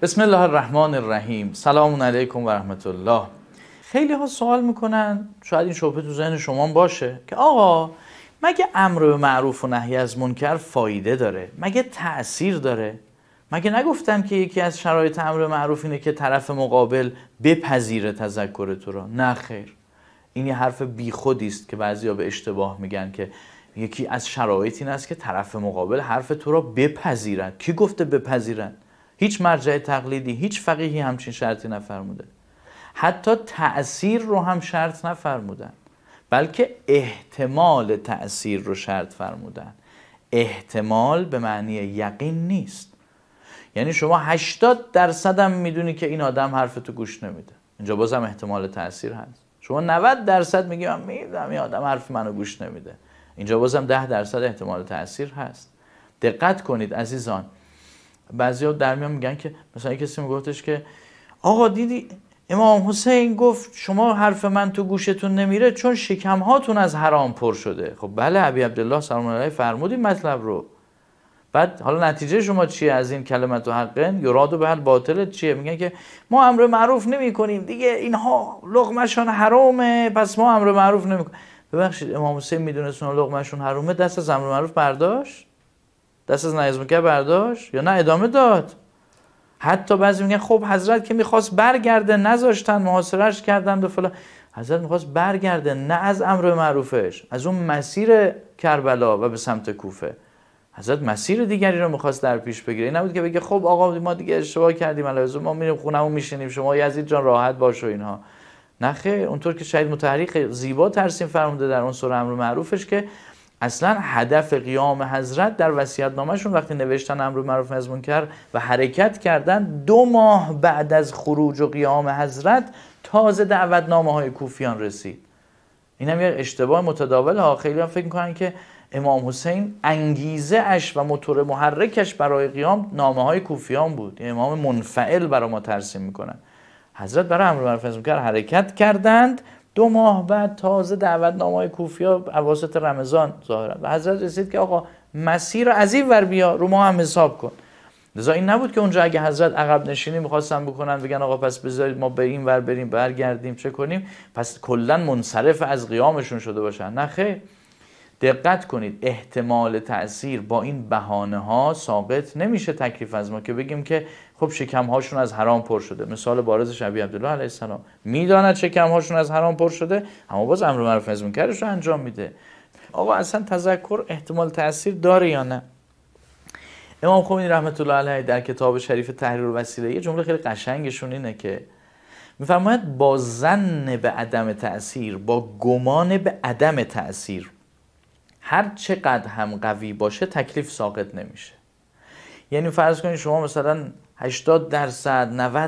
بسم الله الرحمن الرحیم. سلام علیکم و رحمت الله. خیلی ها سوال میکنن، شاید این شبهه تو ذهن شما باشه که آقا مگه امر به معروف و نهی از منکر فایده داره؟ مگه تأثیر داره؟ مگه نگفتن که یکی از شرایط امر به معروف اینه که طرف مقابل بپذیره تذکر تو را؟ نه خیر، این یه حرف بیخودی است که بعضیا به اشتباه میگن که یکی از شرایط این است که طرف مقابل حرف تو را بپذیرد. کی گفته بپذیرد؟ هیچ مرجع تقلیدی، هیچ فقیهی همچین شرطی نفرموده. حتی تأثیر رو هم شرط نفرمودن، بلکه احتمال تأثیر رو شرط فرمودن. احتمال به معنی یقین نیست. یعنی شما 80% هم میدونی که این آدم حرف تو گوش نمیده، اینجا بازم احتمال تأثیر هست. شما 90% میگی من میدونم این آدم حرف منو گوش نمیده، اینجا بازم 10% احتمال تأثیر هست. دقت کنید عزیزان. بعضیا در میان میگن که مثلا کسی میگفتش که آقا دیدی امام حسین گفت شما حرف من تو گوشتون نمیره چون شکم هاتون از حرام پر شده. خب بله، ابی عبدالله سلام علیه فرمود این مطلب رو. بعد حالا نتیجه شما چیه از این کلمت و حقن یراد به الباطل چیه؟ میگن که ما امر معروف نمی کنیم دیگه، اینها لقمه‌شون حرامه پس ما امر معروف نمی کنیم. ببخشید امام حسین میدونست اون لقمه‌شون حرامه، دست از امر معروف برداشت؟ دست از نهی از منکر برداشت یا نه ادامه داد؟ حتی بعضی میگن خب حضرت که میخواست برگرده نذاشتن، محاصرهش کردن و فلان. حضرت میخواست برگرده نه از امر معروفش، از اون مسیر کربلا و به سمت کوفه. حضرت مسیر دیگری رو میخواست در پیش بگیره. این نبود که بگه خب آقا ما دیگه اشتباه کردیم البته ما میریم خونمون میشینیم شما یزید جان راحت باش و اینها. نه خیر، اونطور که شهید مطهری زیبا ترسیم فرموده در اون سوره امر معروفش که اصلا هدف قیام حضرت در وصیت‌نامه‌شون وقتی نوشتن امر معروف از منکر و حرکت کردن 2 ماه بعد از خروج و قیام حضرت تازه دعوتنامه‌های کوفیان رسید. این هم یه اشتباه متداول ها. خیلی هم فکر می‌کنن که امام حسین انگیزه اش و موتور محرکش برای قیام نامه‌های کوفیان بود. یه امام منفعل برای ما ترسیم می‌کنن. حضرت برای امر معروف از منکر حرکت کردند، 2 ماه بعد تازه دعوتنامه‌های کوفیا اواسط رمضان ظاهرا و حضرت رسید که آقا مسیر از این ور بیا رو ما هم حساب کن. لذا این نبود که اونجا اگه حضرت عقب نشینی می‌خواستن بکنن بگن آقا پس بذارید ما به این ور بریم برگردیم چه کنیم، پس کلا منصرف از قیامشون شده باشن. نه خیر، دقت کنید احتمال تأثیر با این بهانه‌ها ساقط نمیشه تکلیف از ما که بگیم که خب شکم‌هاشون از حرام پر شده. مثال بارزش ابی عبدالله علیه السلام میداند شکم‌هاشون از حرام پر شده اما باز امر معروف از منکرش رو انجام میده. آقا اصلا تذکر احتمال تأثیر داره یا نه؟ امام خمینی رحمت الله علیه در کتاب شریف تحریر الوسیله یه جمله خیلی قشنگشون اینه که میفرماید با ظن به عدم تأثیر، با گمان به عدم تأثیر هر چقدر هم قوی باشه تکلیف ساقط نمیشه. یعنی فرض کنید شما مثلا 80%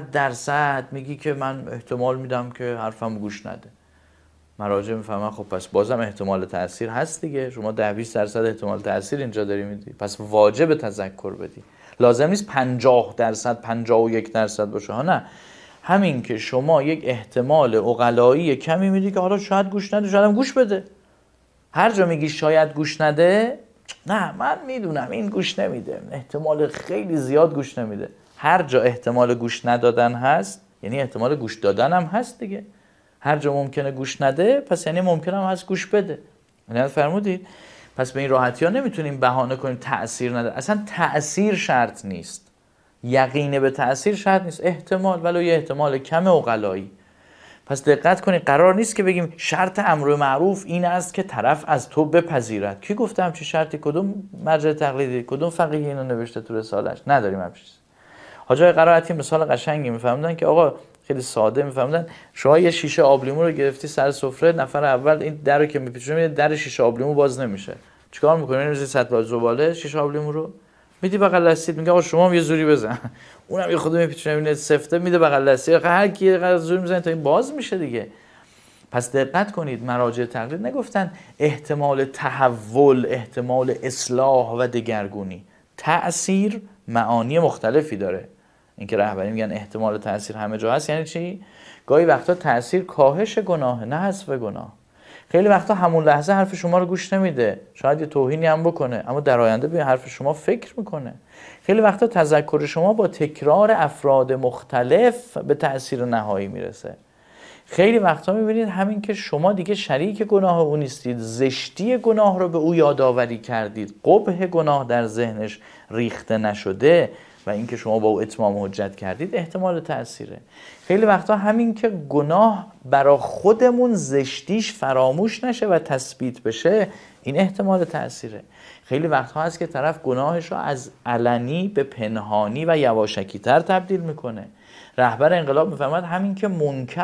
90% میگی که من احتمال میدم که حرفم گوش نده، مراجع میفهمن خب پس بازم احتمال تأثیر هست دیگه، شما 10-20% احتمال تأثیر اینجا داری میدی، پس واجب تذکر بدی. لازم نیست 50% 51% باشه ها، نه، همین که شما یک احتمال عقلایی کمی میدی که حالا شاید گوش نده شاید هم گوش بده. هر جا میگی شاید گوش نده، نه من میدونم این گوش نمیده، احتمال خیلی زیاد گوش نمیده. هر جا احتمال گوش ندادن هست یعنی احتمال گوش دادن هم هست دیگه. هر جا ممکنه گوش نده پس یعنی ممکنه هم هست گوش بده. یعنی فرمودید پس به این راحتی ها نمیتونیم بهانه کنیم تأثیر نده. اصلا تأثیر شرط نیست، یقین به تأثیر شرط نیست، احتمال ولو یه احتمال کم عقلایی. پس دقت کنید قرار نیست که بگیم شرط امر معروف این است که طرف از تو بپذیرد. کی گفته همچین شرطی؟ کدوم مرجع تقلیدی کدوم فقیه اینو نوشته تو رساله‌اش؟ نداریم همچین چیزی. حاج آقای قرائتی مثال قشنگی میفهمدن که آقا خیلی ساده میفهمدن، شما یه شیشه آبلیمو رو گرفتی سر سفره، نفر اول این در رو که میپیچونه در شیشه آبلیمو باز نمیشه، چیکار میکنی؟ میریزی سطل زباله شیشه آبلیمو رو میدی بغل دستیت، میگه آقا شما هم یه زوری بزن، اونم یه خودم میپیچونه میبینه سفته میده بغل دستی، هر کی یه قدر زوری میزنه تا این باز میشه دیگه. پس دقت کنید مراجع تقلید نگفتن احتمال تحول، احتمال اصلاح و دگرگونی. تأثیر معانی مختلفی داره. اینکه رهبری میگن احتمال تأثیر همه جا هست یعنی چی؟ گاهی وقتا تأثیر کاهش گناه نه حذف گناه. خیلی وقتا همون لحظه حرف شما رو گوش نمیده، شاید یه توهینی هم بکنه، اما در آینده به حرف شما فکر میکنه. خیلی وقتا تذکر شما با تکرار افراد مختلف به تأثیر نهایی میرسه. خیلی وقتا میبینید همین که شما دیگه شریک گناه او نیستید، زشتی گناه رو به او یادآوری کردید، قبح گناه در ذهنش ریخته نشده و اینکه شما با او اتمام حجت کردید، احتمال تأثیره. خیلی وقتا همین که گناه برا خودمون زشتیش فراموش نشه و تثبیت بشه، این احتمال تأثیره. خیلی وقتها هست که طرف گناهش رو از علنی به پنهانی و یواشکی تر تبدیل میکنه. رهبر انقلاب میفهمد همین که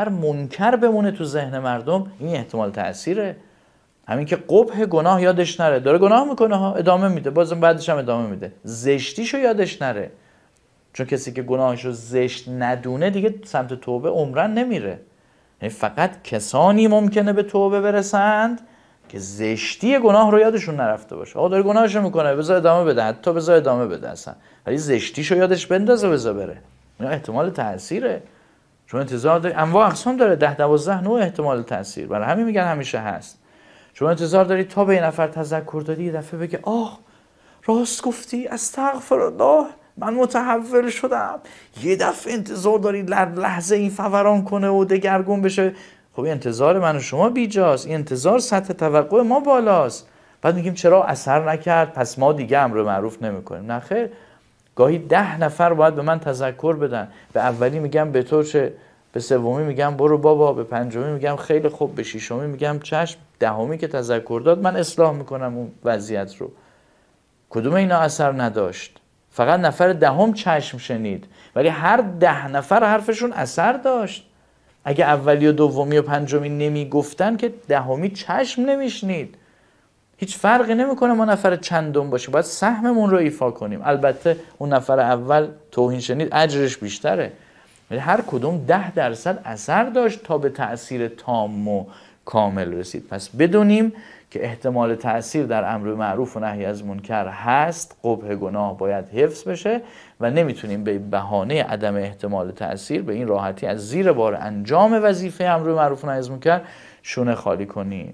منکر بمونه تو ذهن مردم، این احتمال تأثیره. همین که قبح گناه یادش نره، داره گناه میکنه ها، ادامه میده، بازم بعدش هم ادامه میده، زشتیشو یادش نره. چون کسی که گناهشو زشت ندونه دیگه سمت توبه عمرن نمیره. یعنی فقط کسانی ممکنه به توبه برسند که زشتی گناه رو یادشون نرفته باشه. آقا داره گناهشو میکنه، بذار ادامه بده، حتی بذار ادامه بده اصلا، ولی زشتیشو یادش بندازه بذار بره. این احتمال تأثیره. چون انتظار داری، انواع اقسام داره، 10-12 نوع احتمال تأثیر، برای همین میگن همیشه هست. شما انتظار داری تا به این نفر تذکر دادی یه دفعه بگه آه راست گفتی، استغفرالله، من متحول شدم. یه دفعه انتظار داری لحظه این فوران کنه و دگرگون بشه. خب این انتظار من و شما بیجاست، این انتظار سطح توقع ما بالاست. بعد میگیم چرا اثر نکرد، پس ما دیگه امر معروف نمیکنیم. نه خیر، گاهی 10 نفر باید به من تذکر بدن. به اولی میگم به تو چه، به سومی میگم برو بابا، به پنجمی میگم خیلی خوب، به ششمی میگم چشم، دهمی که تذکر داد من اصلاح میکنم اون وضعیت رو. کدوم اینا اثر نداشت؟ فقط نفر دهم چشم شنید، ولی هر 10 نفر حرفشون اثر داشت. اگه اولی و دومی و پنجمی نمیگفتن که دهمی چشم نمیشنید. هیچ فرقی نمیکنه ما نفر چندم باشیم، باید سهممون رو ایفا کنیم. البته اون نفر اول توهین شنید اجرش بیشتره، ولی هر کدوم 10% اثر داشت تا به تأثیر تام و کامل رسید. پس بدونیم که احتمال تأثیر در امر معروف و نهی از منکر هست. قبح گناه باید حفظ بشه و نمیتونیم به بهانه عدم احتمال تأثیر به این راحتی از زیر بار انجام وظیفه امر معروف و نهی از منکر شونه خالی کنیم.